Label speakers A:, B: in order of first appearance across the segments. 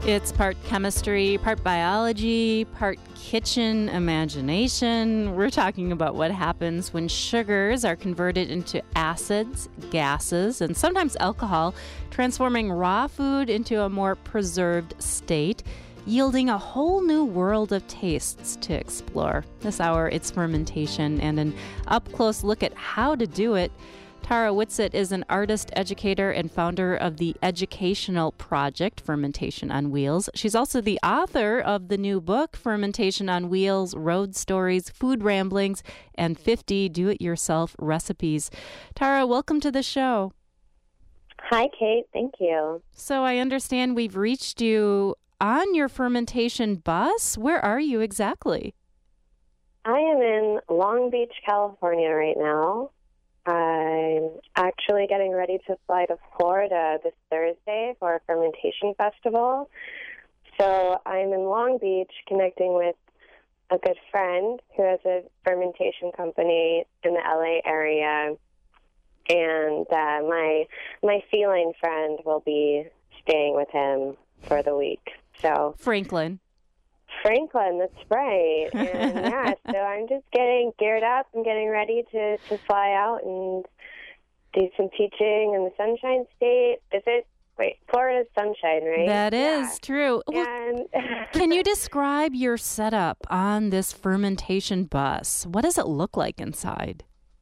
A: It's part chemistry, part biology, part kitchen imagination. We're talking about what happens when sugars are converted into acids, gases, and sometimes alcohol, transforming raw food into a more preserved state, yielding a whole new world of tastes to explore. This hour, it's fermentation and an up-close look at how to do it. Tara Whitsitt is an artist, educator, and founder of the educational project, Fermentation on Wheels. She's also the author of the new book, Fermentation on Wheels, Road Stories, Food Ramblings, and 50 Do-It-Yourself Recipes. Tara, welcome to the show.
B: Hi, Kate. Thank you.
A: So I understand we've reached you on your fermentation bus. Where are you exactly?
B: I am in Long Beach, California right now. I'm actually getting ready to fly to Florida this Thursday for a fermentation festival. So I'm in Long Beach connecting with a good friend who has a fermentation company in the LA area. And my feline friend will be staying with him for the week. So
A: Franklin,
B: that's right. And yeah, so I'm just getting geared up and getting ready to fly out and do some teaching in the Sunshine State. Florida's sunshine, right?
A: That is true. Well,
B: and
A: can you describe your setup on this fermentation bus? What does it look like inside?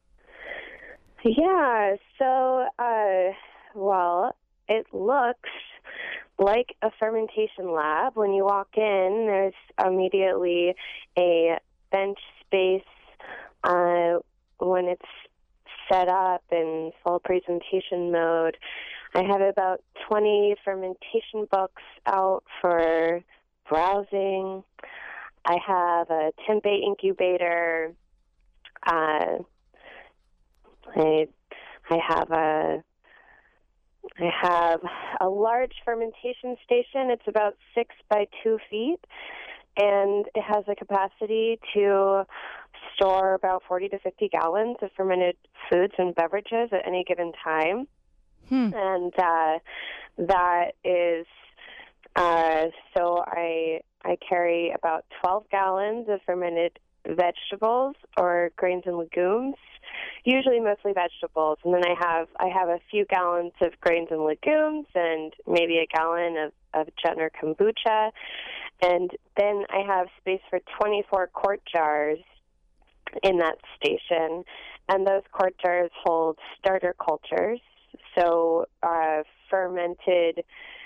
B: Yeah, so, it looks like a fermentation lab. When you walk in, there's immediately a bench space when it's set up in full presentation mode. I have about 20 fermentation books out for browsing. I have a tempeh incubator. I have a large fermentation station. It's about 6 by 2 feet, and it has a capacity to store about 40 to 50 gallons of fermented foods and beverages at any given time. And that is so I carry about 12 gallons of fermented vegetables or grains and legumes, usually mostly vegetables, and then I have a few gallons of grains and legumes and maybe a gallon of gin or kombucha, and then I have space for 24 quart jars in that station, and those quart jars hold starter cultures, so fermented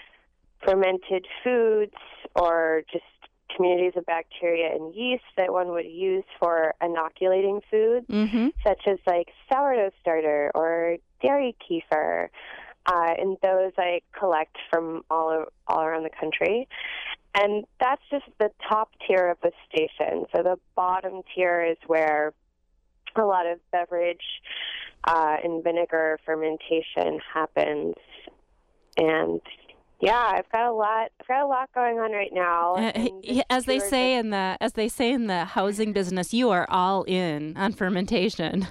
B: foods or just communities of bacteria and yeast that one would use for inoculating foods, such as like sourdough starter or dairy kefir. And those I collect from all around the country. And that's just the top tier of the station. So the bottom tier is where a lot of beverage and vinegar fermentation happens. And yeah, I've got a lot going on right now.
A: As they say in the housing business, you are all in on fermentation.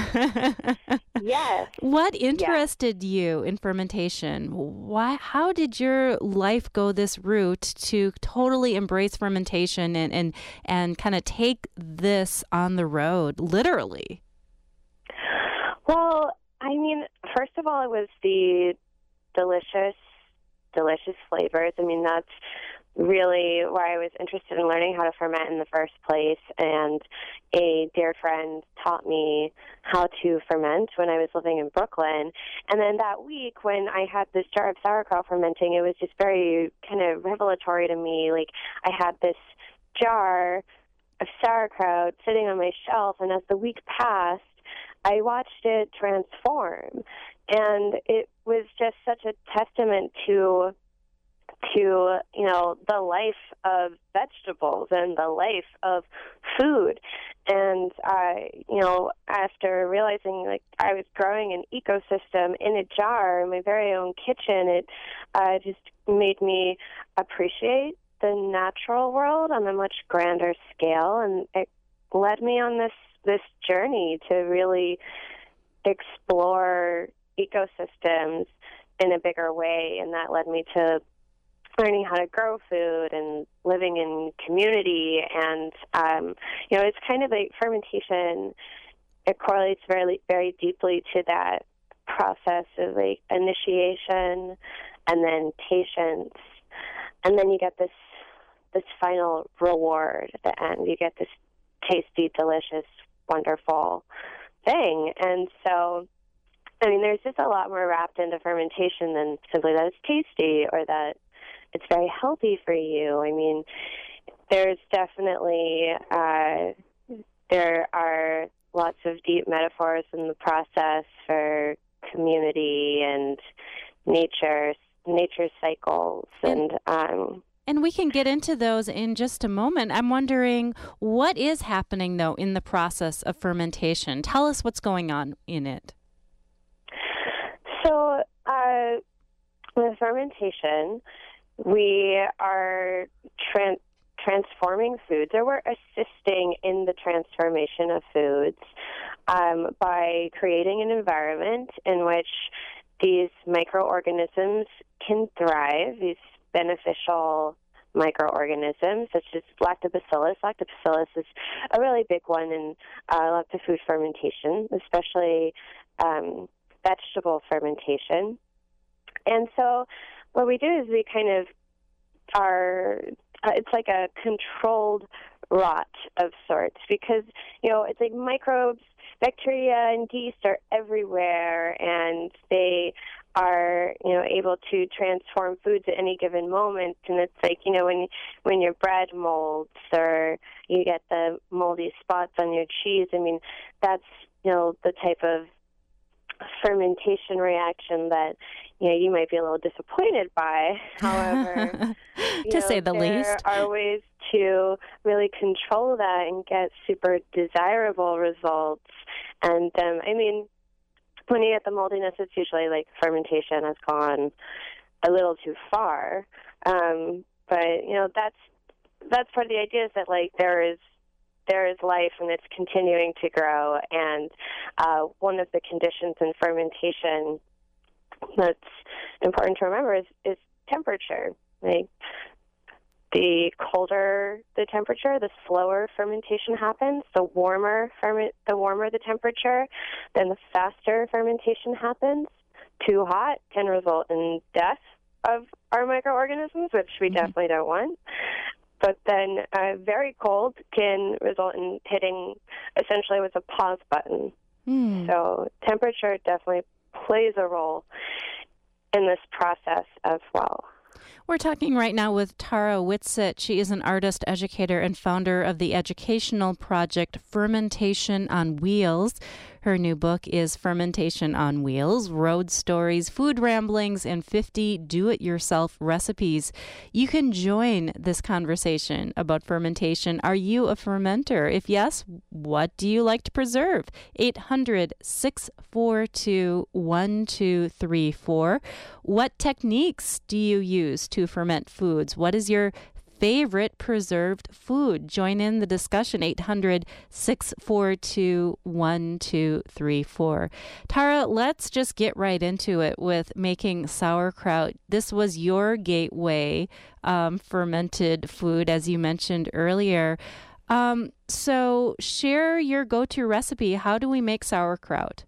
B: Yes.
A: What interested you in fermentation? How did your life go this route to totally embrace fermentation and kind of take this on the road, literally?
B: Well, I mean, first of all, it was the delicious flavors. I mean, that's really why I was interested in learning how to ferment in the first place. And a dear friend taught me how to ferment when I was living in Brooklyn. And then that week when I had this jar of sauerkraut fermenting, it was just very kind of revelatory to me. Like, I had this jar of sauerkraut sitting on my shelf, and as the week passed, I watched it transform. And it was just such a testament to the life of vegetables and the life of food. And after realizing like I was growing an ecosystem in a jar in my very own kitchen, it just made me appreciate the natural world on a much grander scale, and it led me on this journey to really explore ecosystems in a bigger way, and that led me to learning how to grow food and living in community. And, it's kind of like fermentation. It correlates very, very deeply to that process of like initiation and then patience. And then you get this final reward at the end. You get this tasty, delicious, wonderful thing. And so, there's just a lot more wrapped into fermentation than simply that it's tasty or that it's very healthy for you. There's definitely, there are lots of deep metaphors in the process for community and nature cycles.
A: And we can get into those in just a moment. I'm wondering what is happening, though, in the process of fermentation. Tell us what's going on in it.
B: So, with fermentation, we are transforming foods, or we're assisting in the transformation of foods by creating an environment in which these microorganisms can thrive, these beneficial microorganisms such as lactobacillus. Lactobacillus is a really big one in lots of food fermentation, especially vegetable fermentation. And so what we do is we kind of it's like a controlled rot of sorts, because, it's like microbes, bacteria and yeast are everywhere, and they are, able to transform foods at any given moment. And it's like, when your bread molds or you get the moldy spots on your cheese, that's, the type of fermentation reaction that you might be a little disappointed by. However,
A: to say the least,
B: there are ways to really control that and get super desirable results. And when you get the moldiness, it's usually like fermentation has gone a little too far. But that's part of the idea, is that like there is life and it's continuing to grow. And one of the conditions in fermentation that's important to remember is temperature. Like, the colder the temperature, the slower fermentation happens. The warmer the temperature, then the faster fermentation happens. Too hot can result in death of our microorganisms, which we definitely don't want. But then very cold can result in hitting essentially with a pause button. So temperature definitely plays a role in this process as well.
A: We're talking right now with Tara Whitsett. She is an artist, educator, and founder of the educational project Fermentation on Wheels. Her new book is Fermentation on Wheels, Road Stories, Food Ramblings, and 50 Do-It-Yourself Recipes. You can join this conversation about fermentation. Are you a fermenter? If yes, what do you like to preserve? 800-642-1234. What techniques do you use to ferment foods? What is your favorite preserved food? Join in the discussion, 800-642-1234. Tara, let's just get right into it with making sauerkraut. This was your gateway fermented food, as you mentioned earlier. So share your go-to recipe. How do we make sauerkraut?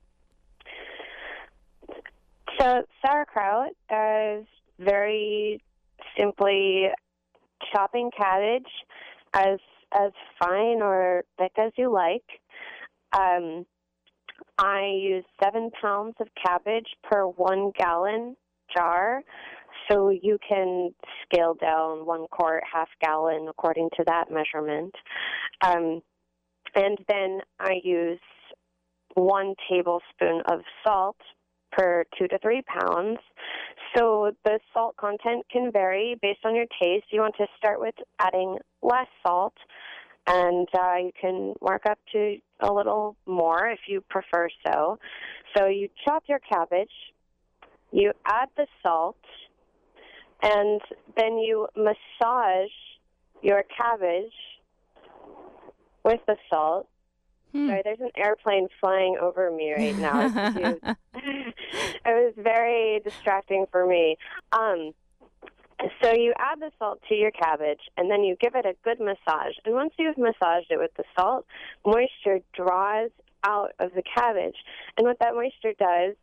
B: So sauerkraut is very simply chopping cabbage as fine or thick as you like. I use 7 pounds of cabbage per 1 gallon jar, so you can scale down 1 quart, half gallon according to that measurement. And then I use 1 tablespoon of salt per 2 to 3 pounds. So the salt content can vary based on your taste. You want to start with adding less salt, and you can work up to a little more if you prefer so. So you chop your cabbage, you add the salt, and then you massage your cabbage with the salt. Sorry, there's an airplane flying over me right now. It was very distracting for me. So you add the salt to your cabbage, and then you give it a good massage. And once you've massaged it with the salt, moisture draws out of the cabbage. And what that moisture does,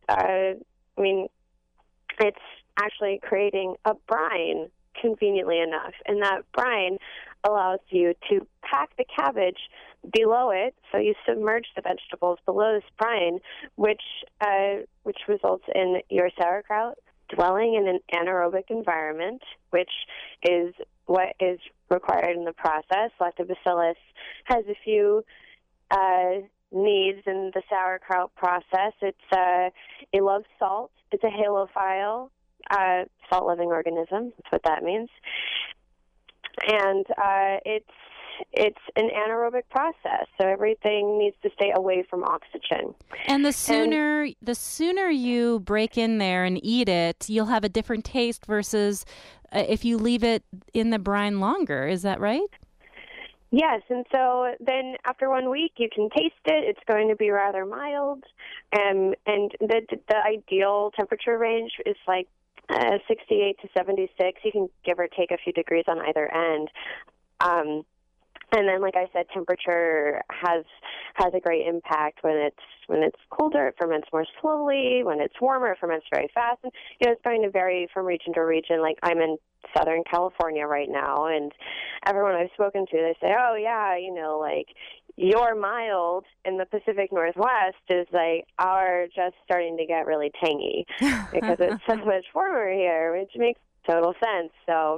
B: it's actually creating a brine, conveniently enough. And that brine allows you to pack the cabbage below it, so you submerge the vegetables below this brine, which results in your sauerkraut dwelling in an anaerobic environment, which is what is required in the process. Lactobacillus has a few needs in the sauerkraut process. It loves salt. It's a halophile, salt-loving organism. That's what that means. And it's an anaerobic process, so everything needs to stay away from oxygen.
A: And the sooner you break in there and eat it, you'll have a different taste versus if you leave it in the brine longer. Is that right?
B: Yes, and so then after 1 week, you can taste it. It's going to be rather mild, and the ideal temperature range is like 68 to 76. You can give or take a few degrees on either end. And then, like I said, temperature has a great impact. When it's colder, it ferments more slowly. When it's warmer, it ferments very fast. And it's going to vary from region to region. Like, I'm in Southern California right now, and everyone I've spoken to, they say, "Oh yeah, like your mild in the Pacific Northwest is like our just starting to get really tangy because it's so much warmer here," which makes total sense. So.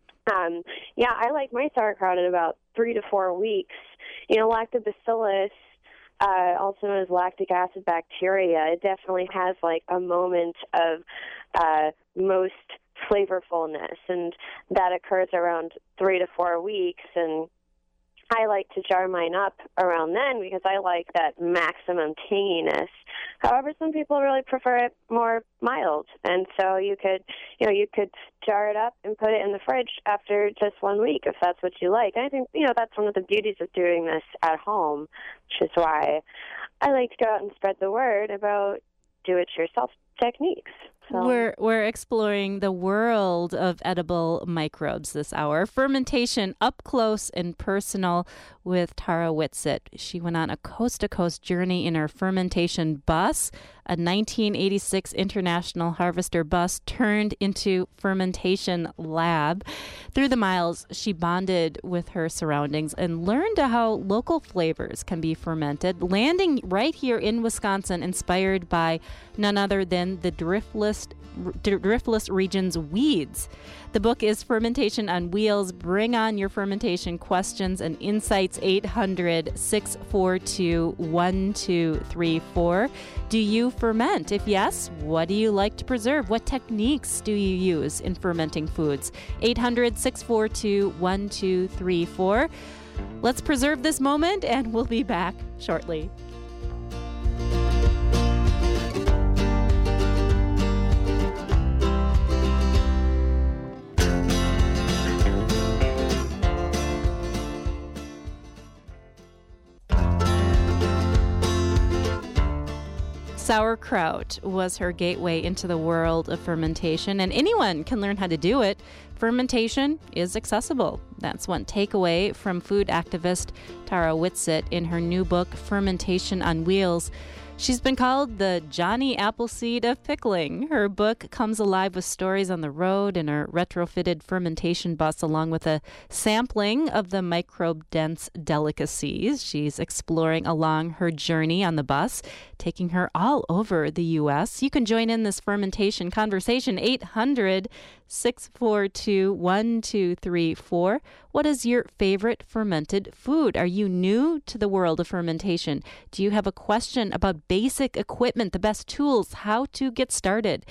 B: I like my sauerkraut in about 3 to 4 weeks. Lactobacillus, also known as lactic acid bacteria, it definitely has like a moment of most flavorfulness, and that occurs around 3 to 4 weeks. And I like to jar mine up around then because I like that maximum tanginess. However, some people really prefer it more mild, and so you could jar it up and put it in the fridge after just 1 week if that's what you like. And I think that's one of the beauties of doing this at home, which is why I like to go out and spread the word about do-it-yourself techniques. So.
A: We're exploring the world of edible microbes this hour. Fermentation up close and personal with Tara Whitsitt. She went on a coast-to-coast journey in her fermentation bus, a 1986 International Harvester bus turned into fermentation lab. Through the miles, she bonded with her surroundings and learned how local flavors can be fermented, landing right here in Wisconsin, inspired by none other than the driftless region's weeds. The book is Fermentation on Wheels. Bring on your fermentation questions and insights. 800-642-1234. Do you ferment? If yes, what do you like to preserve? What techniques do you use in fermenting foods? 800-642-1234. Let's preserve this moment, and we'll be back shortly. Sauerkraut was her gateway into the world of fermentation, and anyone can learn how to do it. Fermentation is accessible. That's one takeaway from food activist Tara Whitsitt in her new book, Fermentation on Wheels. She's been called the Johnny Appleseed of pickling. Her book comes alive with stories on the road in a retrofitted fermentation bus, along with a sampling of the microbe-dense delicacies she's exploring along her journey on the bus, taking her all over the U.S. You can join in this fermentation conversation, 800-642-1234. What is your favorite fermented food? Are you new to the world of fermentation? Do you have a question about basic equipment, the best tools, how to get started?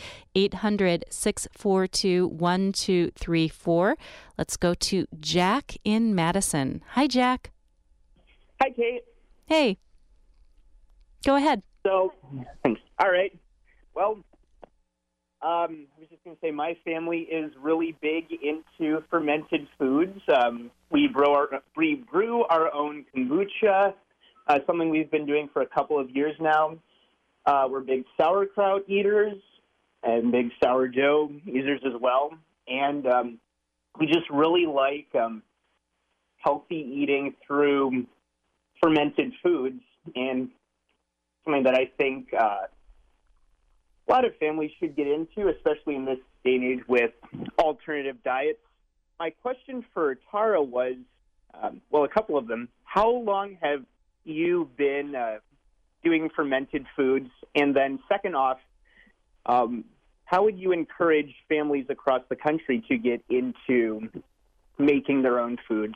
A: 800-642-1234. Let's go to Jack in Madison. Hi, Jack.
C: Hi, Kate.
A: Hey. Go ahead.
C: So, thanks. All right. Well, I was just going to say my family is really big into fermented foods. We brew our own kombucha, something we've been doing for a couple of years now. We're big sauerkraut eaters and big sourdough users as well. and we just really like healthy eating through fermented foods, and something that I think a lot of families should get into, especially in this day and age with alternative diets. My question for Tara was, a couple of them. How long have you been doing fermented foods? And then second off, how would you encourage families across the country to get into making their own foods?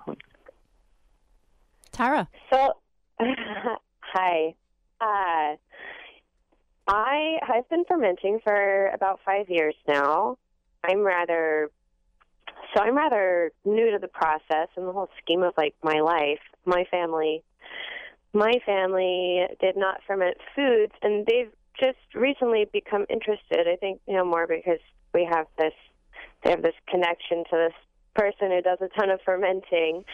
A: Tara.
B: So, hi. I've been fermenting for about 5 years now. I'm rather new to the process and the whole scheme of like my life. My family did not ferment foods, and they've just recently become interested. I think more because they have this connection to this person who does a ton of fermenting.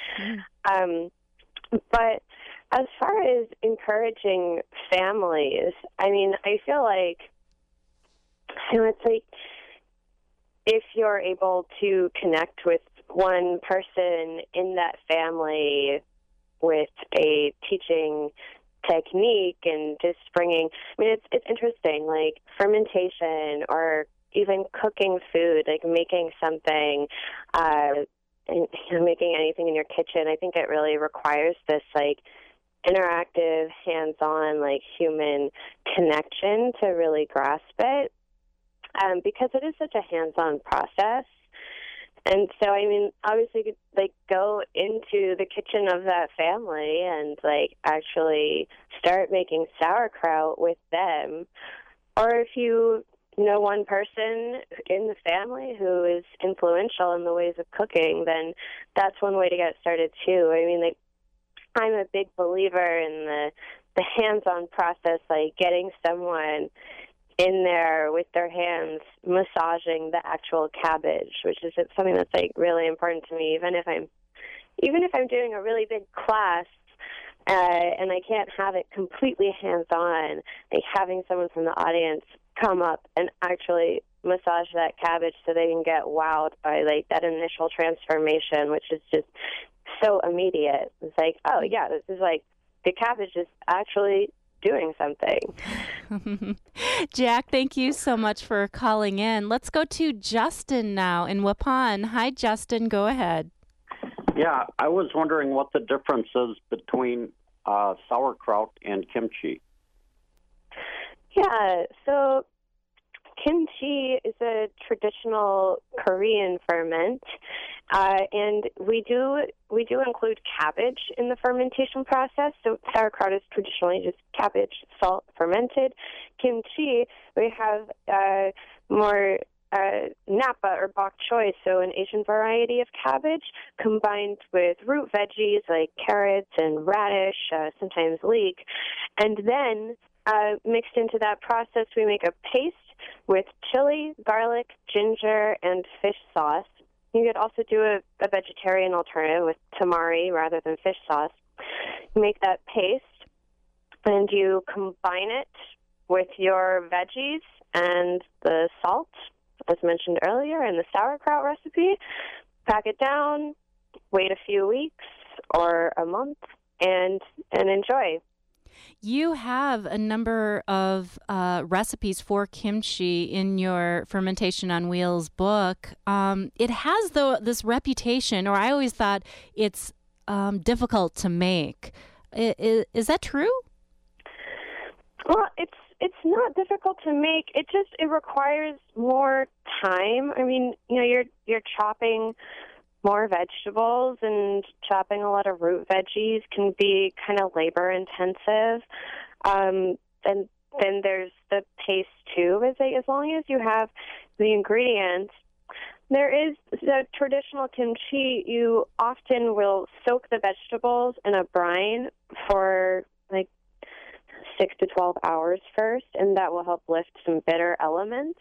B: But as far as encouraging families, I mean, I feel like it's like if you're able to connect with one person in that family with a teaching technique and just bringing, I mean, it's interesting, like fermentation or even cooking food, like making something, and making anything in your kitchen. I think it really requires this like interactive, hands-on, like human connection to really grasp it, because it is such a hands-on process. And so, I mean, obviously, like, go into the kitchen of that family and, like, actually start making sauerkraut with them. Or if you know one person in the family who is influential in the ways of cooking, then that's one way to get started, too. I mean, like, I'm a big believer in the hands-on process, like getting someone in there with their hands massaging the actual cabbage, which is something that's like really important to me. Even if I'm doing a really big class and I can't have it completely hands-on, like having someone from the audience come up and actually massage that cabbage so they can get wowed by like that initial transformation, which is just so immediate. It's like, oh yeah, this is like the cabbage is actually doing something.
A: Jack, thank you so much for calling in. Let's go to Justin now in Waupun. Hi, Justin. Go ahead.
D: Yeah, I was wondering what the difference is between sauerkraut and kimchi.
B: Yeah, so kimchi is a traditional Korean ferment, and we do include cabbage in the fermentation process. So sauerkraut is traditionally just cabbage, salt, fermented. Kimchi, we have more napa or bok choy, so an Asian variety of cabbage, combined with root veggies like carrots and radish, sometimes leek, and then mixed into that process, we make a paste with chili, garlic, ginger, and fish sauce. You could also do a vegetarian alternative with tamari rather than fish sauce. You make that paste, and you combine it with your veggies and the salt, as mentioned earlier, in the sauerkraut recipe. Pack it down, wait a few weeks or a month, and enjoy.
A: You have a number of recipes for kimchi in your Fermentation on Wheels book. It has, though, this reputation, or I always thought it's difficult to make. Is that true?
B: Well, it's not difficult to make. It requires more time. I mean, you're chopping more vegetables, and chopping a lot of root veggies can be kind of labor intensive. And then there's the paste too. As long as you have the ingredients, there is the traditional kimchi. You often will soak the vegetables in a brine for like 6 to 12 hours first, and that will help lift some bitter elements.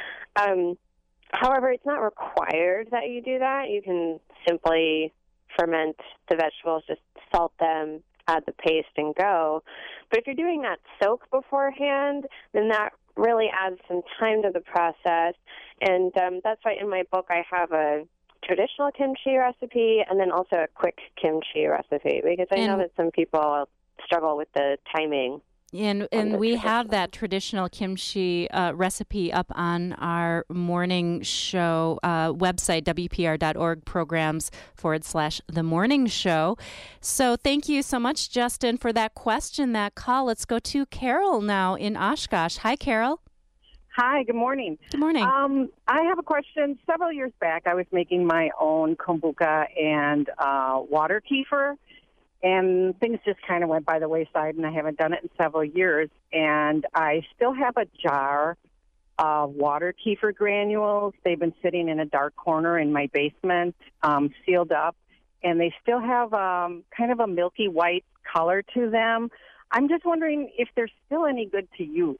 B: However, it's not required that you do that. You can simply ferment the vegetables, just salt them, add the paste, and go. But if you're doing that soak beforehand, then that really adds some time to the process. And that's why in my book I have a traditional kimchi recipe and then also a quick kimchi recipe, because I know that some people struggle with the timing.
A: And we have that traditional kimchi recipe up on our morning show website, WPR.org, programs/The Morning Show. So thank you so much, Justin, for that question, that call. Let's go to Carol now in Oshkosh. Hi, Carol.
E: Hi, good morning.
A: Good morning.
E: I have a question. Several years back, I was making my own kombucha and water kefir. And things just kind of went by the wayside, and I haven't done it in several years. And I still have a jar of water kefir granules. They've been sitting in a dark corner in my basement, sealed up, and they still have kind of a milky white color to them. I'm just wondering if they're still any good to use.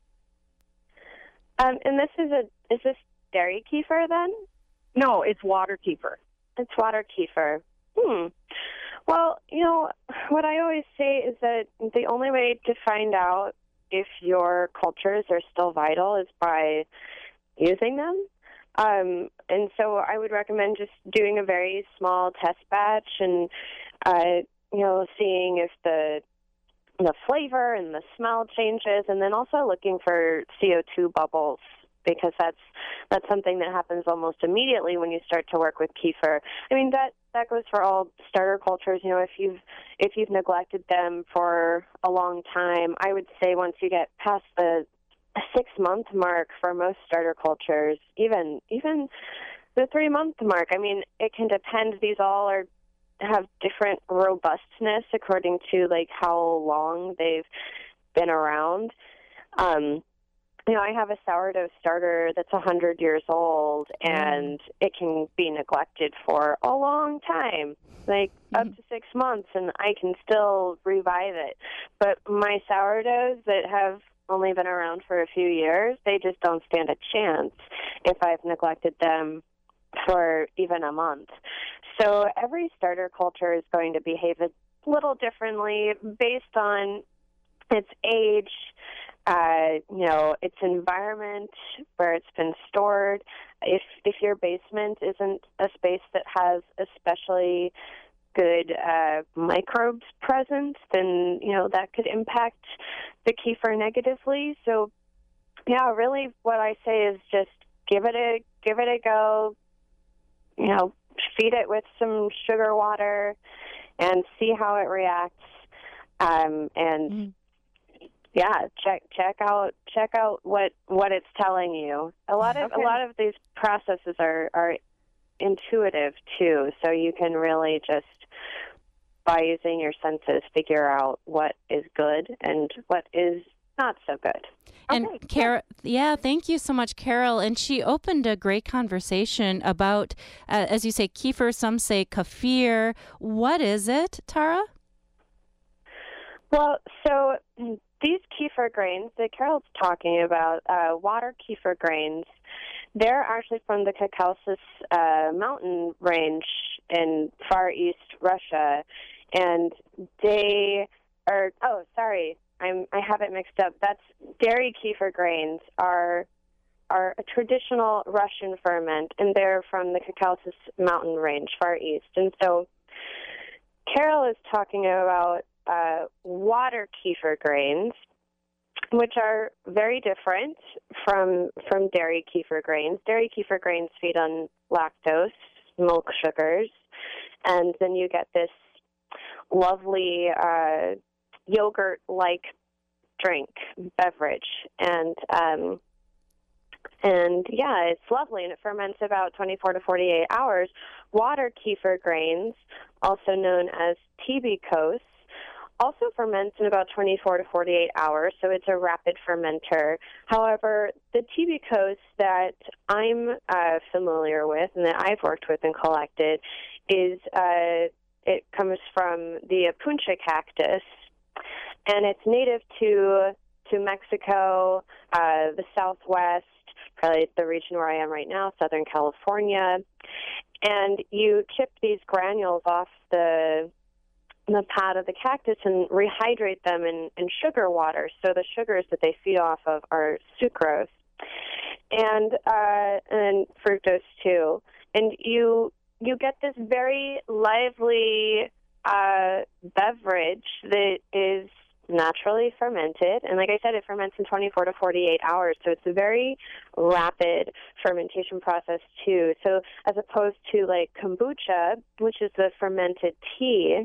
B: And is this dairy kefir then?
E: No, it's water kefir.
B: It's water kefir. Well, what I always say is that the only way to find out if your cultures are still vital is by using them. And so I would recommend just doing a very small test batch and, seeing if the flavor and the smell changes, and then also looking for CO2 bubbles, because that's something that happens almost immediately when you start to work with kefir. I mean, that goes for all starter cultures. If you've neglected them for a long time, I would say once you get past the 6-month mark for most starter cultures, even the 3-month mark. I mean, it can depend. These all have different robustness according to how long they've been around. I have a sourdough starter that's 100 years old, and it can be neglected for a long time, up to 6 months, and I can still revive it. But my sourdoughs that have only been around for a few years, they just don't stand a chance if I've neglected them for even a month. So every starter culture is going to behave a little differently based on its age, its environment, where it's been stored. If your basement isn't a space that has especially good microbes present, then that could impact the kefir negatively. So, yeah, really, what I say is just give it a go. Feed it with some sugar water and see how it reacts. Yeah, check out what it's telling you. A lot of these processes are intuitive too, so you can really just, by using your senses, figure out what is good and what is not so good.
A: And Carol, thank you so much, Carol. And she opened a great conversation about, as you say, kefir. Some say kefir. What is it, Tara?
B: Well, so these kefir grains that Carol's talking about, water kefir grains, they're actually from the Caucasus mountain range in Far East Russia, and they are. Oh, sorry, I have it mixed up. That's dairy kefir grains are a traditional Russian ferment, and they're from the Caucasus mountain range, Far East. And so Carol is talking about water kefir grains, which are very different from dairy kefir grains. Dairy kefir grains feed on lactose, milk sugars, and then you get this lovely yogurt-like beverage. And yeah, it's lovely, and it ferments about 24 to 48 hours. Water kefir grains, also known as tibikos, also ferments in about 24 to 48 hours, so it's a rapid fermenter. However, the tibikos that I'm familiar with and that I've worked with and collected is it comes from the Apuncha cactus, and it's native to Mexico, the Southwest, probably the region where I am right now, Southern California. And you chip these granules off the the pad of the cactus and rehydrate them in sugar water. So the sugars that they feed off of are sucrose and fructose too. And you get this very lively beverage that is naturally fermented. And like I said, it ferments in 24 to 48 hours. So it's a very rapid fermentation process too. So as opposed to like kombucha, which is the fermented tea,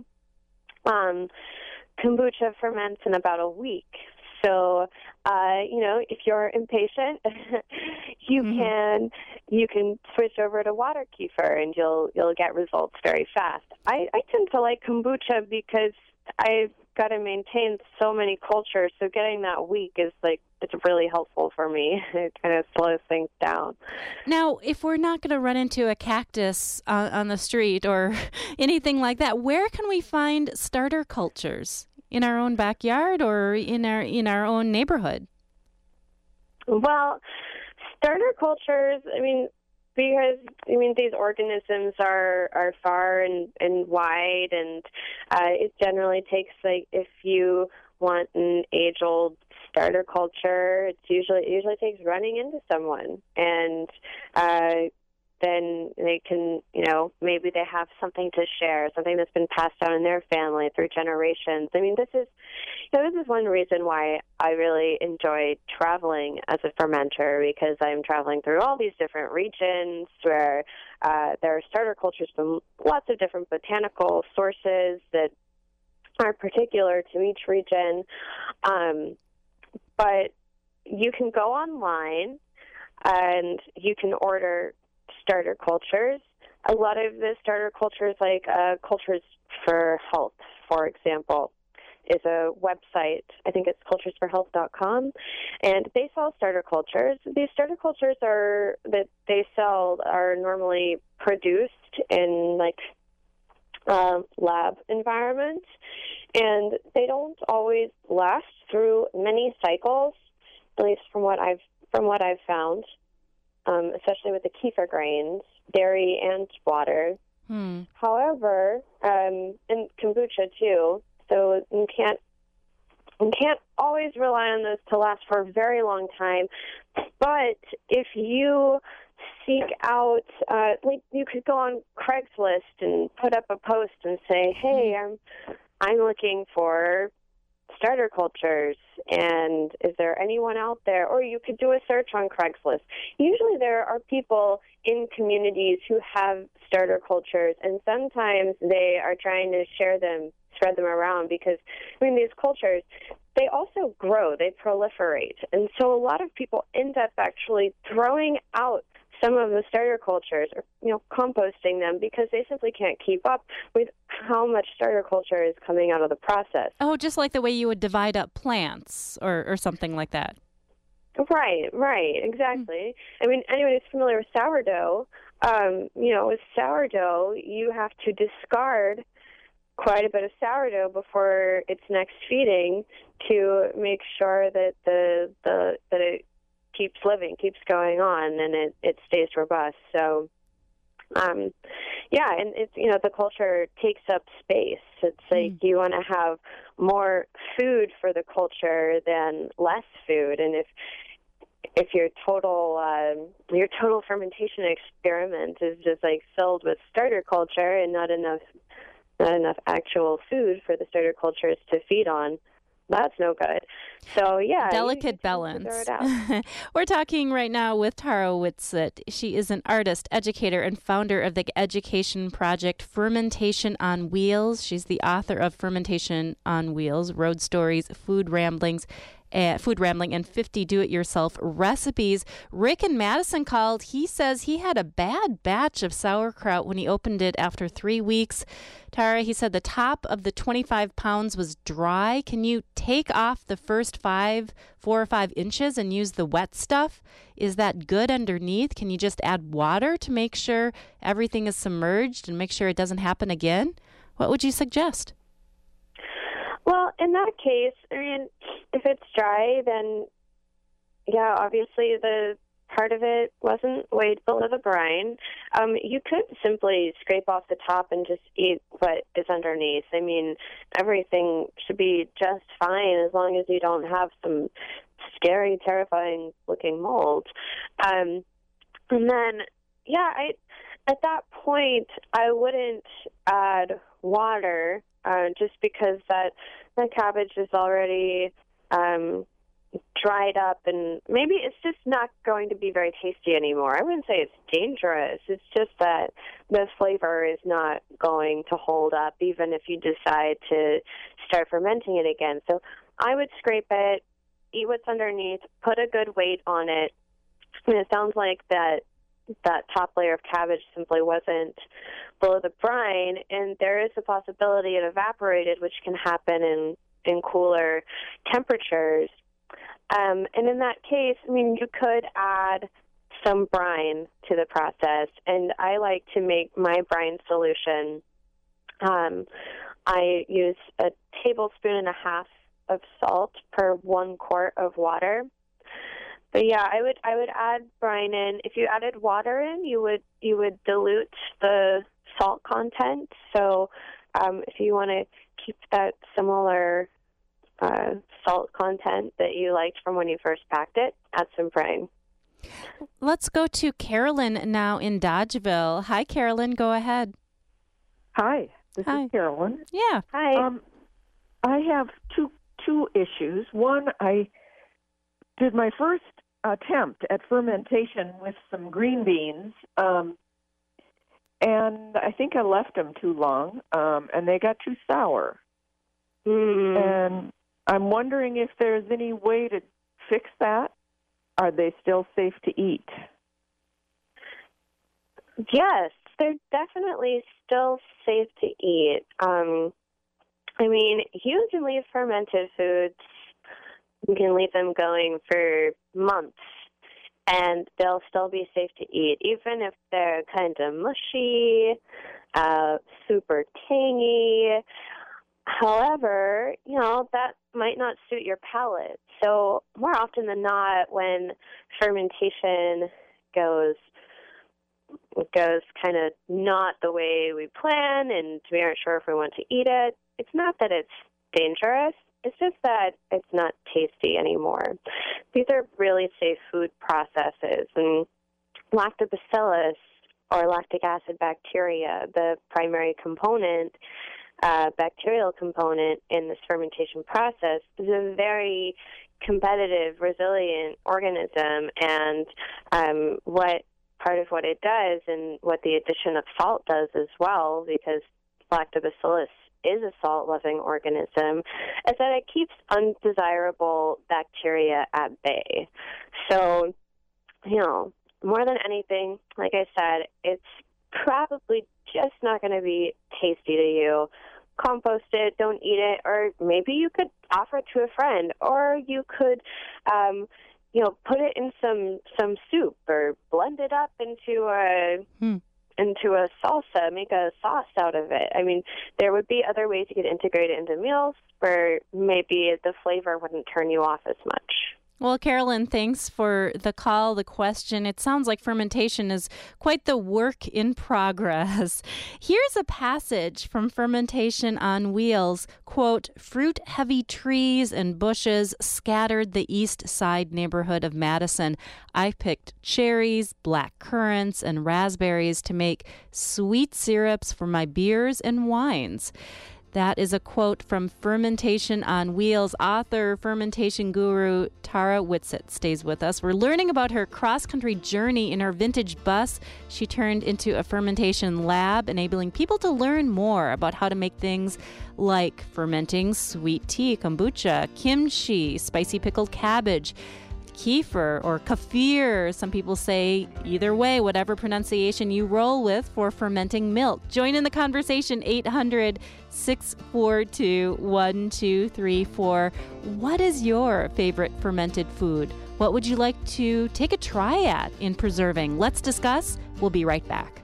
B: kombucha ferments in about a week. So, if you're impatient, you can switch over to water kefir, and you'll get results very fast. I tend to like kombucha because I've got to maintain so many cultures. So getting that week is it's really helpful for me. It kind of slows things down.
A: Now, if we're not going to run into a cactus on the street or anything like that, where can we find starter cultures? In our own backyard or in our own neighborhood? Well,
B: starter cultures, because these organisms are far and wide, and it generally takes, if you want an age-old starter culture, it usually takes running into someone, and then they can, maybe they have something to share, something that's been passed down in their family through generations. This is one reason why I really enjoy traveling as a fermenter, because I'm traveling through all these different regions where there are starter cultures from lots of different botanical sources that are particular to each region. But you can go online and you can order starter cultures. A lot of the starter cultures, like Cultures for Health, for example, is a website. I think it's culturesforhealth.com, and they sell starter cultures. These starter cultures that they sell are normally produced in lab environments, and they don't always last through many cycles, at least from what I've found. Especially with the kefir grains, dairy, and water. However, and kombucha too. So you can't always rely on those to last for a very long time. But if you seek out, you could go on Craigslist and put up a post and say, "Hey, I'm looking for starter cultures, and is there anyone out there?" Or you could do a search on Craigslist. Usually there are people in communities who have starter cultures, and sometimes they are trying to spread them around, because these cultures, they also grow, they proliferate, and so a lot of people end up actually throwing out some of the starter cultures, or composting them, because they simply can't keep up with how much starter culture is coming out of the process.
A: Oh, just like the way you would divide up plants or something like that.
B: Right, exactly. Anyone who's familiar with sourdough, with sourdough, you have to discard quite a bit of sourdough before its next feeding to make sure that that it keeps living, keeps going on, and it stays robust. So, and it's, the culture takes up space. It's like you want to have more food for the culture than less food. And if your total fermentation experiment is just filled with starter culture and not enough actual food for the starter cultures to feed on, that's no good. So, yeah.
A: Delicate balance. We're talking right now with Tara Whitsitt. She is an artist, educator, and founder of the education project Fermentation on Wheels. She's the author of Fermentation on Wheels, Road Stories, Food Rambling, and 50 do-it-yourself recipes. Rick in Madison called. He says he had a bad batch of sauerkraut when he opened it after 3 weeks. Tara, he said the top of the 25 pounds was dry. Can you take off the first 4 or 5 inches and use the wet stuff? Is that good underneath? Can you just add water to make sure everything is submerged and make sure it doesn't happen again? What would you suggest?
B: Well, in that case, if it's dry, then, yeah, obviously the part of it wasn't weighed below the brine, you could simply scrape off the top and just eat what is underneath. I mean, everything should be just fine as long as you don't have some scary, terrifying-looking mold. And then, at that point, I wouldn't add water just because that cabbage is already dried up, and maybe it's just not going to be very tasty anymore. I wouldn't say it's dangerous. It's just that the flavor is not going to hold up even if you decide to start fermenting it again. So I would scrape it, eat what's underneath, put a good weight on it. And it sounds like that top layer of cabbage simply wasn't below the brine, and there is a possibility it evaporated, which can happen in cooler temperatures. And in that case, I mean, you could add some brine to the process, and I like to make my brine solution. I use a tablespoon and a half of salt per 1 quart of water. But yeah, I would add brine in. If you added water in, you would dilute the salt content. So if you want to keep that similar salt content that you liked from when you first packed it, add some brine.
A: Let's go to Carolyn now in Dodgeville. Hi, Carolyn. Go ahead.
F: Hi, this is Carolyn.
A: Yeah.
B: Hi.
F: I have two issues. One, I did my first attempt at fermentation with some green beans, and I think I left them too long, and they got too sour. And I'm wondering if there's any way to fix that. Are they still safe to eat?
B: Yes, they're definitely still safe to eat. I mean, you can leave fermented foods, you can leave them going for months, and they'll still be safe to eat, even if they're kind of mushy, super tangy. However, that might not suit your palate. So more often than not, when fermentation goes kind of not the way we plan and we aren't sure if we want to eat it, it's not that it's dangerous. It's just that it's not tasty anymore. These are really safe food processes. And lactobacillus, or lactic acid bacteria, the primary component, bacterial component in this fermentation process, is a very competitive, resilient organism. And part of what it does, and what the addition of salt does as well, because lactobacillus is a salt-loving organism, is that it keeps undesirable bacteria at bay. So, more than anything, like I said, it's probably just not going to be tasty to you. Compost it, don't eat it, or maybe you could offer it to a friend, or you could put it in some soup, or blend it up into a salsa, make a sauce out of it. I mean, there would be other ways you could integrate it into meals where maybe the flavor wouldn't turn you off as much.
A: Well, Carolyn, thanks for the call, the question. It sounds like fermentation is quite the work in progress. Here's a passage from Fermentation on Wheels. Quote, "Fruit-heavy trees and bushes scattered the east side neighborhood of Madison. I picked cherries, black currants, and raspberries to make sweet syrups for my beers and wines." That is a quote from Fermentation on Wheels. Author, fermentation guru Tara Whitsett stays with us. We're learning about her cross-country journey in her vintage bus. She turned into a fermentation lab, enabling people to learn more about how to make things like fermenting sweet tea, kombucha, kimchi, spicy pickled cabbage, kefir or kefir. Some people say either way, whatever pronunciation you roll with for fermenting milk. Join in the conversation, 800-642-1234. What is your favorite fermented food? What would you like to take a try at in preserving? Let's discuss. We'll be right back.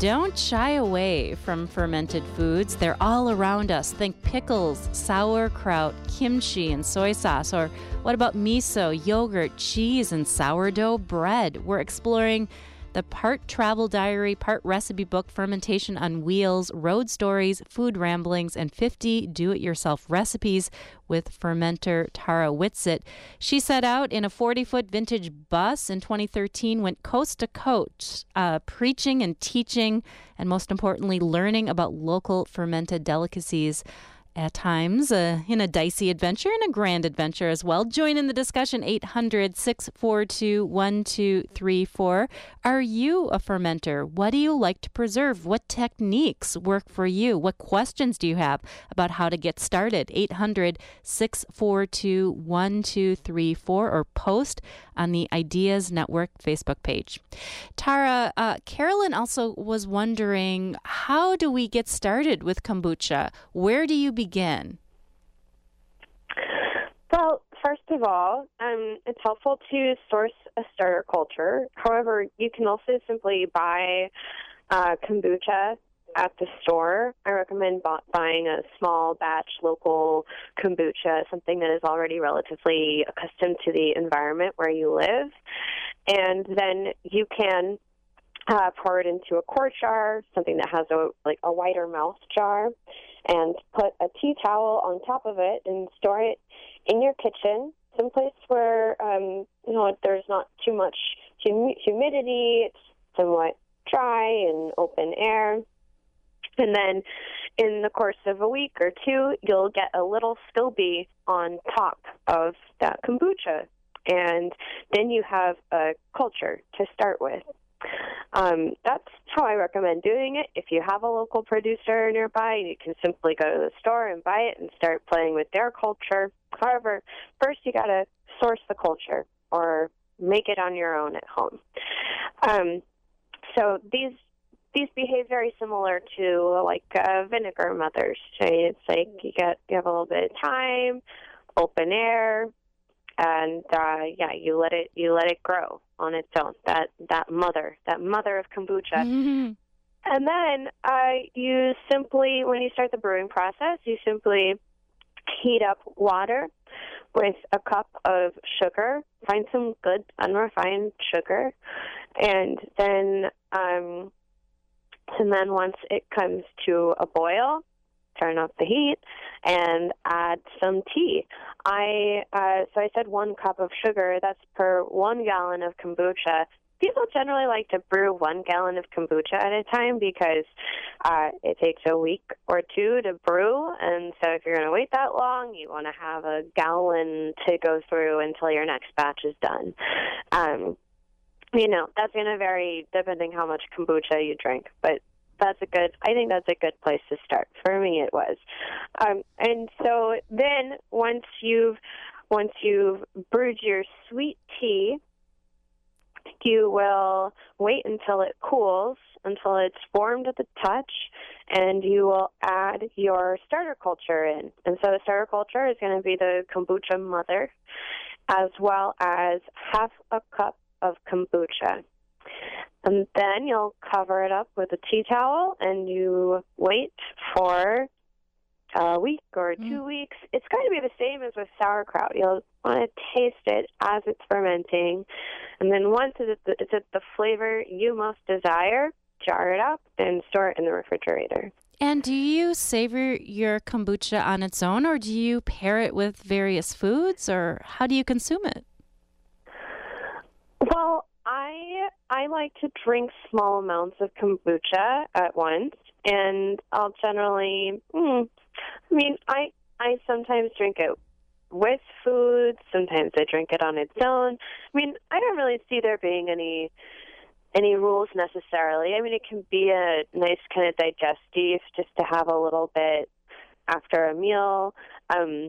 A: Don't shy away from fermented foods. They're all around us. Think pickles, sauerkraut, kimchi, and soy sauce. Or what about miso, yogurt, cheese, and sourdough bread? We're exploring the part travel diary, part recipe book, Fermentation on Wheels, road stories, food ramblings, and 50 do-it-yourself recipes with fermenter Tara Whitsitt. She set out in a 40-foot vintage bus in 2013, went coast to coast, preaching and teaching, and most importantly, learning about local fermented delicacies. At times, in a dicey adventure and a grand adventure as well. Join in the discussion, 800-642-1234. Are you a fermenter? What do you like to preserve? What techniques work for you? What questions do you have about how to get started? 800-642-1234 or post on the Ideas Network Facebook page. Tara, Carolyn also was wondering, how do we get started with kombucha? Where do you begin?
B: Well, first of all, it's helpful to source a starter culture. However, you can also simply buy kombucha at the store. I recommend buying a small batch local kombucha, something that is already relatively accustomed to the environment where you live. And then you can pour it into a quart jar, something that has a wider mouth jar, and put a tea towel on top of it and store it in your kitchen, someplace where there's not too much humidity. It's somewhat dry and open air. And then in the course of a week or two, you'll get a little SCOBY on top of that kombucha. And then you have a culture to start with. That's how I recommend doing it. If you have a local producer nearby, you can simply go to the store and buy it and start playing with their culture. However, first you got to source the culture or make it on your own at home. So these behave very similar to vinegar mothers. So it's like you have a little bit of time, open air, and you let it grow on its own. That mother of kombucha.
A: Mm-hmm.
B: And then you simply, when you start the brewing process, you simply heat up water with a cup of sugar. Find some good unrefined sugar, and then once it comes to a boil, turn up the heat and add some tea. I said 1 cup of sugar. That's per 1 gallon of kombucha. People generally like to brew 1 gallon of kombucha at a time because it takes a week or two to brew. And so if you're going to wait that long, you want to have a gallon to go through until your next batch is done. That's going to vary depending how much kombucha you drink, but I think that's a good place to start. For me, it was. And so then once you've brewed your sweet tea, you will wait until it cools, until it's warmed at the touch, and you will add your starter culture in. And so the starter culture is going to be the kombucha mother, as well as half a cup of kombucha. And then you'll cover it up with a tea towel, and you wait for a week or 2 weeks. It's going to be the same as with sauerkraut. You'll want to taste it as it's fermenting. And then once it's at the flavor you most desire, jar it up and store it in the refrigerator.
A: And do you savor your kombucha on its own, or do you pair it with various foods, or how do you consume it?
B: Well, I like to drink small amounts of kombucha at once, and I'll generally, I sometimes drink it with food, sometimes I drink it on its own. I don't really see there being any rules necessarily. It can be a nice kind of digestive just to have a little bit after a meal. I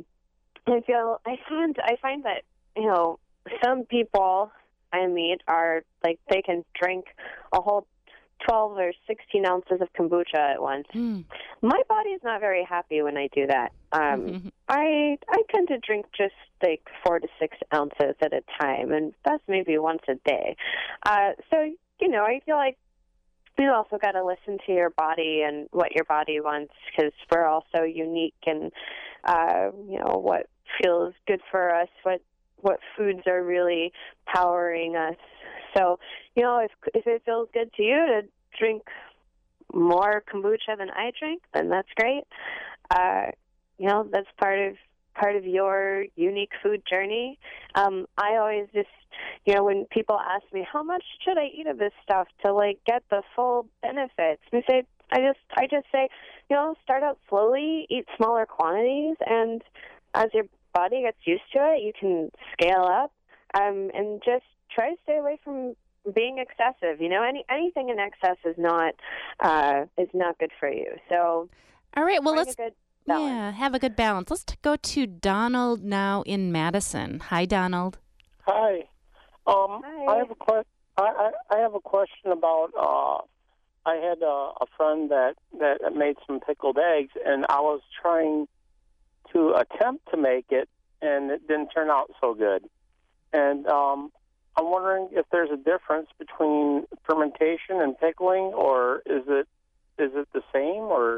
B: find that, some people I meet are they can drink a whole 12 or 16 ounces of kombucha at once. My body's not very happy when I do that. I tend to drink just 4 to 6 ounces at a time, and that's maybe once a day. So I feel like you also got to listen to your body and what your body wants, because we're all so unique, and what feels good for us, what foods are really powering us. So, if it feels good to you to drink more kombucha than I drink, then that's great. That's part of your unique food journey. I always just, when people ask me how much should I eat of this stuff to get the full benefits, I just say, start out slowly, eat smaller quantities, and as your body gets used to it, you can scale up, and just try to stay away from being excessive. Anything in excess is not good for you. So,
A: all right. Well, let's
B: have
A: a good balance. Let's go to Donald now in Madison. Hi, Donald.
G: Hi.
B: Hi.
G: I have a question about. I had a friend that made some pickled eggs, and I was trying to attempt to make it, and it didn't turn out so good. And I'm wondering if there's a difference between fermentation and pickling, or is it the same, or?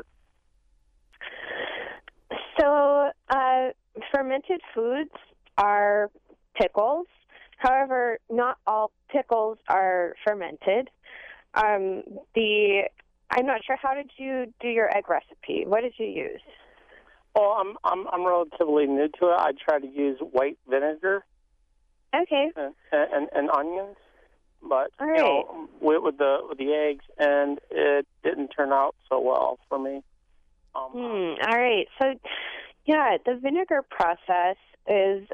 B: So, fermented foods are pickles. However, not all pickles are fermented. I'm not sure. How did you do your egg recipe? What did you use?
G: Well, I'm relatively new to it. I try to use white vinegar.
B: Okay.
G: And onions, but
B: all right.
G: With the eggs, and it didn't turn out so well for me.
B: All right. So, the vinegar process is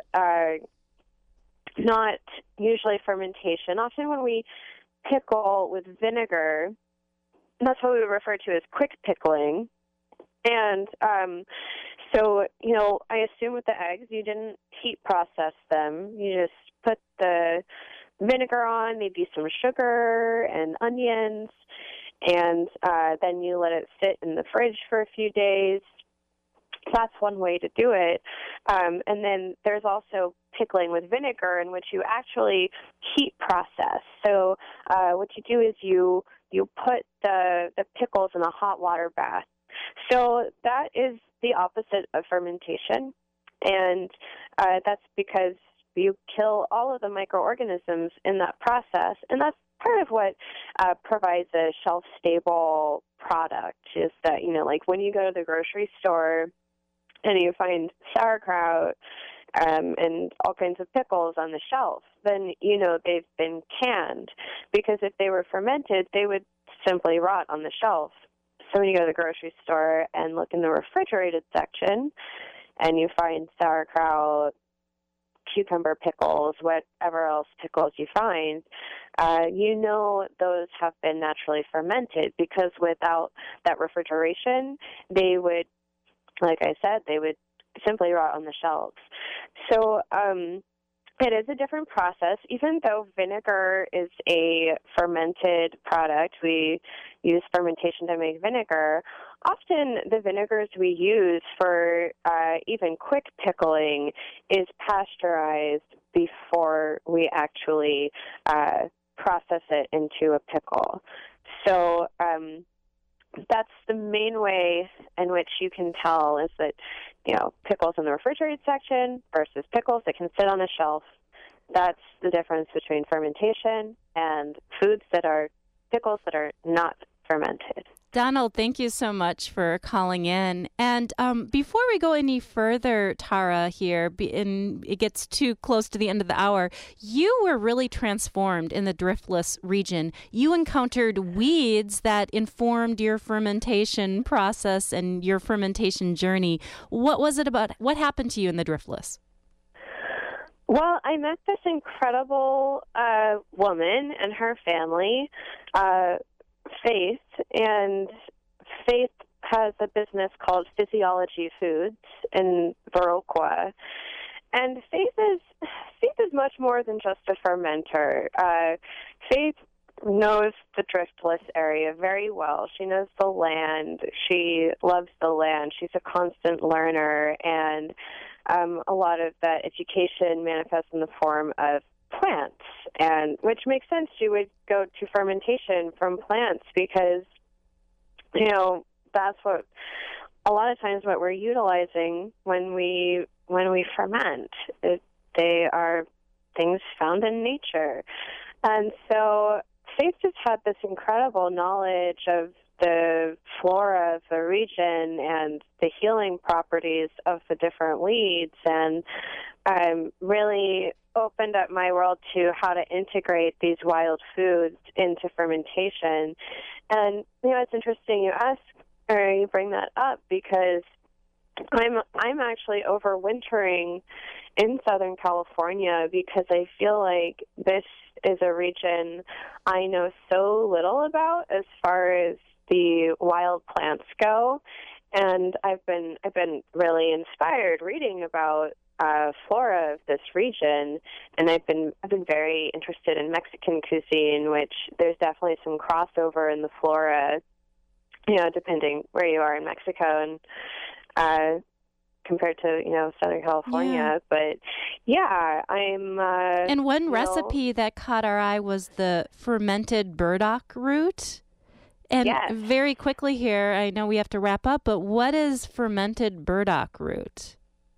B: not usually fermentation. Often when we pickle with vinegar, that's what we refer to as quick pickling. And so, I assume with the eggs, you didn't heat process them. You just put the vinegar on, maybe some sugar and onions, and then you let it sit in the fridge for a few days. That's one way to do it. And then there's also pickling with vinegar, in which you actually heat process. So what you do is you put the pickles in a hot water bath. So that is the opposite of fermentation, and that's because you kill all of the microorganisms in that process, and that's part of what provides a shelf-stable product, is that, when you go to the grocery store and you find sauerkraut and all kinds of pickles on the shelf, then they've been canned, because if they were fermented, they would simply rot on the shelf. So when you go to the grocery store and look in the refrigerated section and you find sauerkraut, cucumber pickles, whatever else pickles you find, those have been naturally fermented, because without that refrigeration, they would, like I said, they would simply rot on the shelves. So it is a different process. Even though vinegar is a fermented product, we use fermentation to make vinegar. Often the vinegars we use for even quick pickling is pasteurized before we actually process it into a pickle. So that's the main way in which you can tell, is that, pickles in the refrigerated section versus pickles that can sit on a shelf. That's the difference between fermentation and pickles that are not fermented.
A: Donald, thank you so much for calling in. And before we go any further, Tara, here, and it gets too close to the end of the hour, you were really transformed in the Driftless region. You encountered weeds that informed your fermentation process and your fermentation journey. What was it about? What happened to you in the Driftless?
B: Well, I met this incredible woman and her family, Faith, and Faith has a business called Physiology Foods in Viroqua. And Faith is much more than just a fermenter. Faith knows the Driftless area very well. She knows the land. She loves the land. She's a constant learner, and a lot of that education manifests in the form of plants, and which makes sense. You would go to fermentation from plants because, that's what a lot of times what we're utilizing when we ferment. They are things found in nature. And so Faith just had this incredible knowledge of the flora of the region and the healing properties of the different weeds, and really opened up my world to how to integrate these wild foods into fermentation. And it's interesting you ask or you bring that up, because I'm actually overwintering in Southern California because I feel like this is a region I know so little about as far as the wild plants go, and I've been really inspired reading about flora of this region, and I've been very interested in Mexican cuisine, which there's definitely some crossover in the flora, depending where you are in Mexico and compared to Southern California.
A: Yeah.
B: But yeah, I'm
A: and one recipe that caught our eye was the fermented burdock root. And
B: yes.
A: Very quickly here, I know we have to wrap up, but what is fermented burdock root?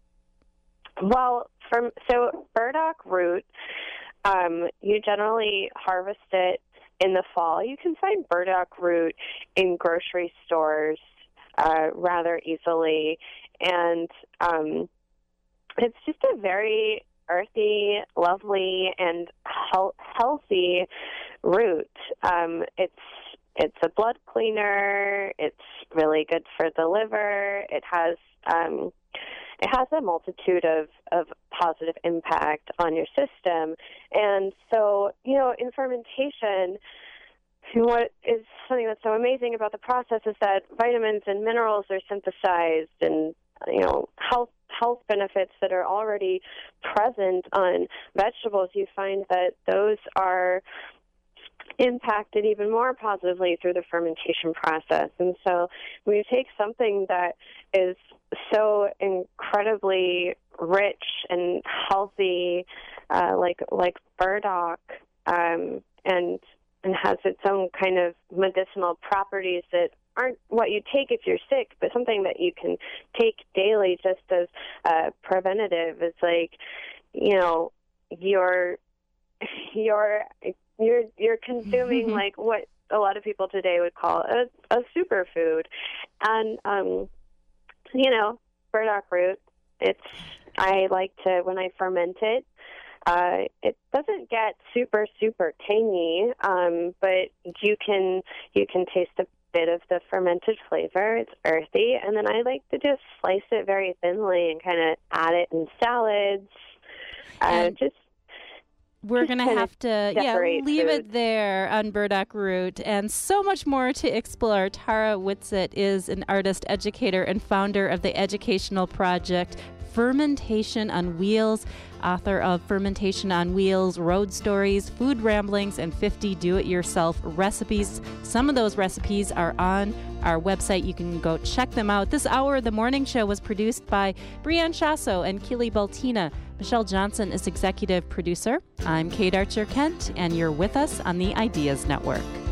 B: Well, so burdock root, you generally harvest it in the fall. You can find burdock root in grocery stores rather easily, and it's just a very earthy, lovely, and healthy root. It's a blood cleaner. It's really good for the liver. It has a multitude of positive impact on your system. And so, in fermentation, what is something that's so amazing about the process is that vitamins and minerals are synthesized, and health benefits that are already present on vegetables, you find that those are impacted even more positively through the fermentation process. And so when you take something that is so incredibly rich and healthy, like burdock, and has its own kind of medicinal properties that aren't what you take if you're sick, but something that you can take daily just as preventative. It's like, you're consuming like what a lot of people today would call a superfood. And burdock root, I like to, when I ferment it, it doesn't get super tangy, but you can taste a bit of the fermented flavor. It's earthy, and then I like to just slice it very thinly and kind of add it in salads.
A: We're going to have to leave it there on burdock root, and so much more to explore. Tara Whitsett is an artist, educator, and founder of the educational project Fermentation on Wheels, author of Fermentation on Wheels, Road Stories, Food Ramblings, and 50 Do-It-Yourself Recipes. Some of those recipes are on our website. You can go check them out. This hour of the morning show was produced by Brianne Chasso and Keely Baltina. Michelle Johnson is executive producer. I'm Kate Archer-Kent, and you're with us on the Ideas Network.